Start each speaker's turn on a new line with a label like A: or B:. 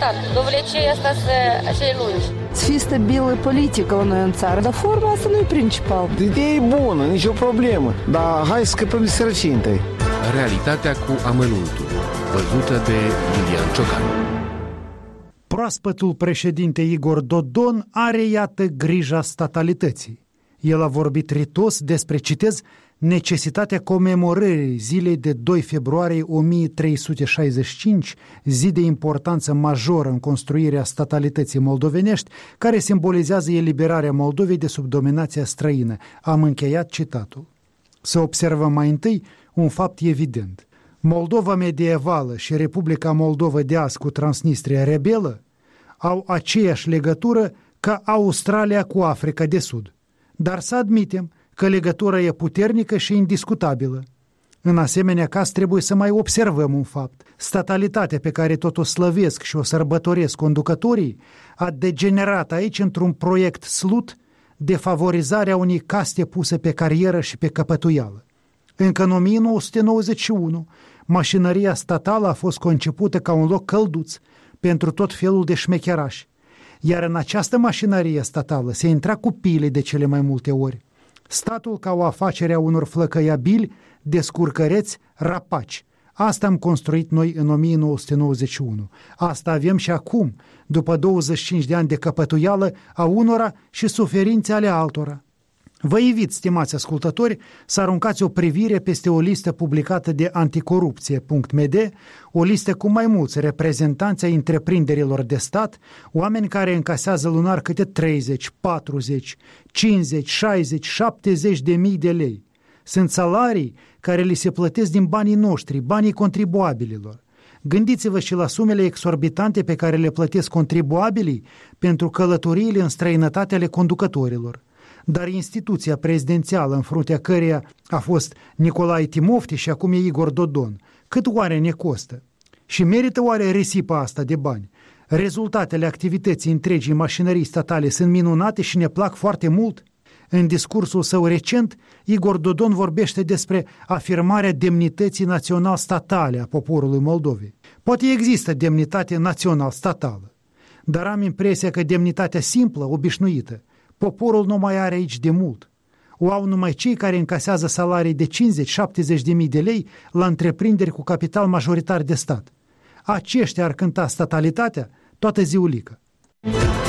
A: clar, dovlecei asta să lungi.
B: Să fie stabilă politică la noi în țară, dar forma asta nu e principal.
C: Ideea e bună, nicio problemă, dar hai să scăpăm de sărăcie întâi.
D: Realitatea cu amănuntul, văzută de Lilian Ciocan.
E: Proaspătul președinte Igor Dodon are, iată, grija statalității. El a vorbit ritos despre, citez, necesitatea comemorării zilei de 2 februarie 1365, zi de importanță majoră în construirea statalității moldovenești, care simbolizează eliberarea Moldovei de sub dominația străină. Am încheiat citatul. Să observăm mai întâi un fapt evident. Moldova medievală și Republica Moldova de azi cu Transnistria rebelă au aceeași legătură ca Australia cu Africa de Sud. Dar să admitem că legătura e puternică și indiscutabilă. În asemenea caz trebuie să mai observăm un fapt. Statalitatea pe care tot o slăvesc și o sărbătoresc conducătorii a degenerat aici într-un proiect slut de favorizarea unei caste puse pe carieră și pe căpătuială. Încă în 1991, mașinăria statală a fost concepută ca un loc călduț pentru tot felul de șmecherași, iar în această mașinărie statală se intra cu pile de cele mai multe ori. Statul ca o afacere a unor flăcăiabili, descurcăreți, rapaci. Asta am construit noi în 1991. Asta avem și acum, după 25 de ani de căpătuială a unora și suferințe ale altora. Vă invit, stimați ascultători, să aruncați o privire peste o listă publicată de anticorupție.md, o listă cu mai mulți reprezentanți ai întreprinderilor de stat, oameni care încasează lunar câte 30, 40, 50, 60, 70 de mii de lei. Sunt salarii care li se plătesc din banii noștri, banii contribuabililor. Gândiți-vă și la sumele exorbitante pe care le plătesc contribuabilii pentru călătoriile în străinătate ale conducătorilor. Dar instituția prezidențială în fruntea căreia a fost Nicolae Timofti și acum e Igor Dodon, cât oare ne costă? Și merită oare risipa asta de bani? Rezultatele activității întregii mașinării statale sunt minunate și ne plac foarte mult? În discursul său recent, Igor Dodon vorbește despre afirmarea demnității național-statale a poporului Moldovei. Poate există demnitate național-statală, dar am impresia că demnitatea simplă, obișnuită, poporul nu mai are aici de mult. O au numai cei care încasează salarii de 50-70 de mii de lei la întreprinderi cu capital majoritar de stat. Aceștia ar cânta statalitatea toată ziulică.